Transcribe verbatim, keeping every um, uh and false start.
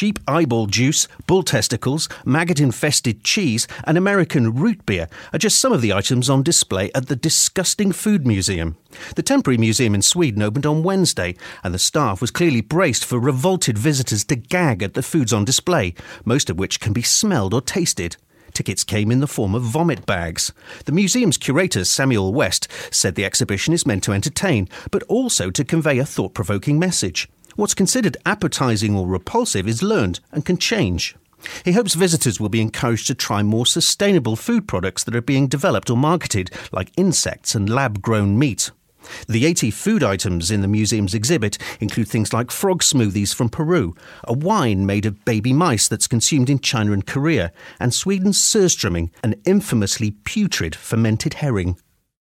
sheep eyeball juice, bull testicles, maggot-infested cheese and American root beer are just some of the items on display at the Disgusting Food Museum. The temporary museum in Sweden opened on Wednesday, and the staff was clearly braced for revolted visitors to gag at the foods on display, most of which can be smelled or tasted. Tickets came in the form of vomit bags. The museum's curator, Samuel West, said the exhibition is meant to entertain, but also to convey a thought-provoking message. What's considered appetising or repulsive is learned and can change. He hopes visitors will be encouraged to try more sustainable food products that are being developed or marketed, like insects and lab-grown meat. The eighty food items in the museum's exhibit include things like frog smoothies from Peru, a wine made of baby mice that's consumed in China and Korea, and Sweden's surströmming, an infamously putrid fermented herring.